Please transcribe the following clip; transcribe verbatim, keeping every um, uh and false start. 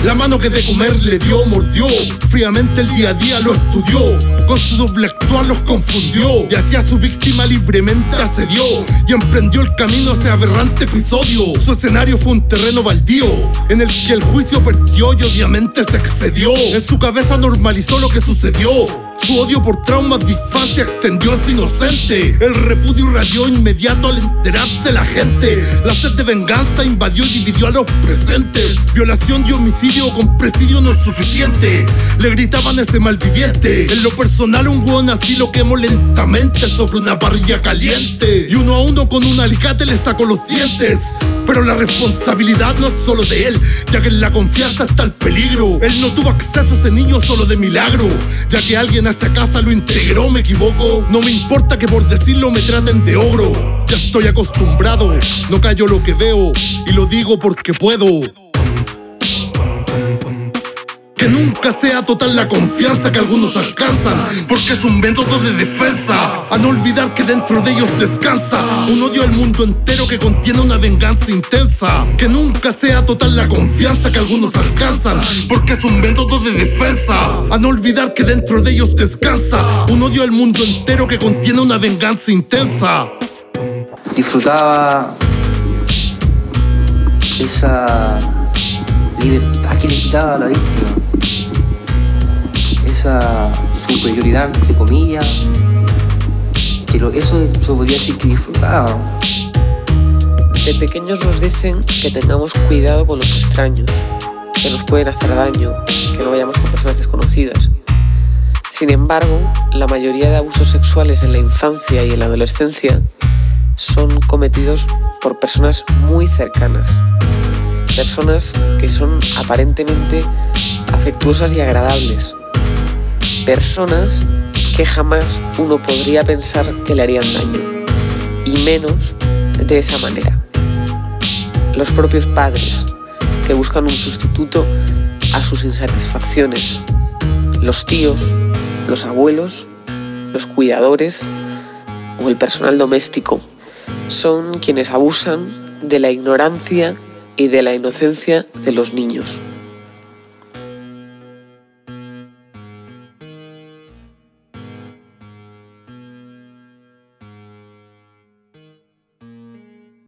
La mano que de comer le dio, mordió. Fríamente el día a día lo estudió. Con su doble actual los confundió. Y hacia su víctima libremente asedió. Y emprendió el camino hacia aberrante episodio. Su escenario fue un terreno baldío, en el que el juicio perdió y obviamente se excedió. En su cabeza normalizó lo que sucedió. Su odio por traumas de infancia extendió a su inocente. El repudio irradió inmediato al enterarse la gente. La sed de venganza invadió y dividió a los presentes. Violación y homicidio con presidio no es suficiente. Le gritaban ese malviviente. En lo personal un hueón así lo quemó lentamente sobre una parrilla caliente. Y uno a uno con un alicate le sacó los dientes. Pero la responsabilidad no es solo de él, ya que en la confianza está el peligro. Él no tuvo acceso a ese niño solo de milagro, ya que alguien a esa casa lo integró. Me equivoco, no me importa que por decirlo me traten de ogro. Ya estoy acostumbrado, no callo lo que veo y lo digo porque puedo. Que nunca sea total la confianza que algunos alcanzan, porque es un método de defensa. A no olvidar que dentro de ellos descansa un odio al mundo entero que contiene una venganza intensa. Que nunca sea total la confianza que algunos alcanzan, porque es un método de defensa. A no olvidar que dentro de ellos descansa un odio al mundo entero que contiene una venganza intensa. Disfrutaba esa libertad que le quitaba a la víctima, esa superioridad, entre comillas, que lo, eso se podría decir que disfrutaba. De pequeños nos dicen que tengamos cuidado con los extraños, que nos pueden hacer daño, que no vayamos con personas desconocidas. Sin embargo, la mayoría de abusos sexuales en la infancia y en la adolescencia son cometidos por personas muy cercanas. Personas que son aparentemente afectuosas y agradables. Personas que jamás uno podría pensar que le harían daño, y menos de esa manera. Los propios padres, que buscan un sustituto a sus insatisfacciones. Los tíos, los abuelos, los cuidadores o el personal doméstico son quienes abusan de la ignorancia y de la inocencia de los niños.